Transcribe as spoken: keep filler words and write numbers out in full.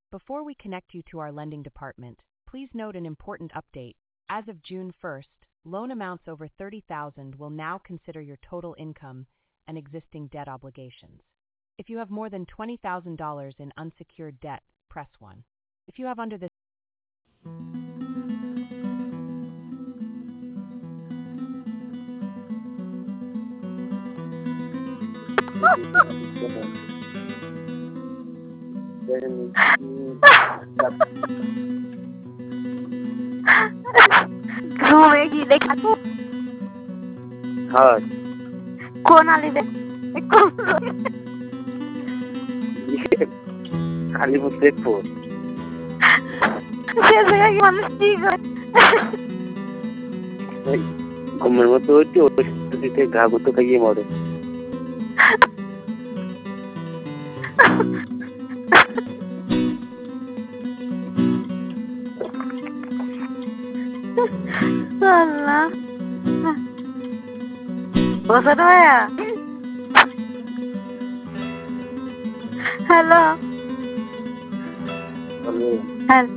Before we connect you to our lending department, please note an important update. As of June first, loan amounts over thirty thousand dollars will now consider your total income and existing debt obligations. If you have more than twenty thousand dollars in unsecured debt, press one. If you have under this घूमे की देखा तू हाँ कौन आली दे कौन खाली मुझसे जैसे कि मन ठीक है घूमने में तो होती है जिसे घाघो तो कहिए मोड़े Allah bosan ya halo Halo. halo